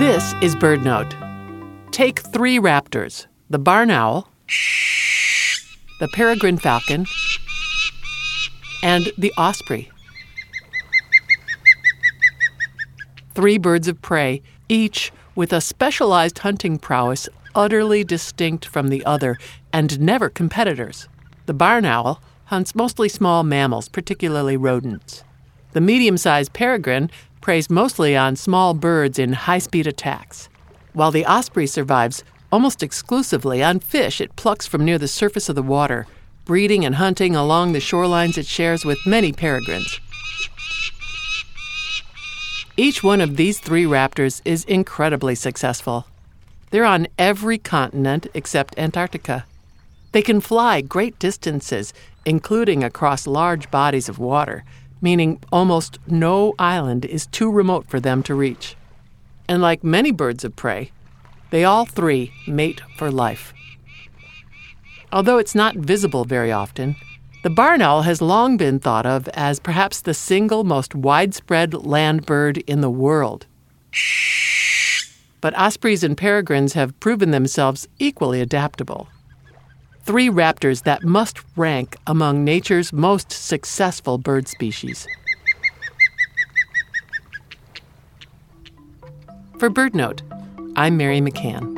This is BirdNote. Take 3 raptors, the barn owl, the peregrine falcon, and the osprey. 3 birds of prey, each with a specialized hunting prowess utterly distinct from the other and never competitors. The barn owl hunts mostly small mammals, particularly rodents. The medium-sized peregrine preys mostly on small birds in high-speed attacks, while the osprey survives almost exclusively on fish it plucks from near the surface of the water, breeding and hunting along the shorelines it shares with many peregrines. Each one of these 3 raptors is incredibly successful. They're on every continent except Antarctica. They can fly great distances, including across large bodies of water, meaning almost no island is too remote for them to reach. And like many birds of prey, they all 3 mate for life. Although it's not visible very often, the barn owl has long been thought of as perhaps the single most widespread land bird in the world. But ospreys and peregrines have proven themselves equally adaptable. 3 raptors that must rank among nature's most successful bird species. For BirdNote, I'm Mary McCann.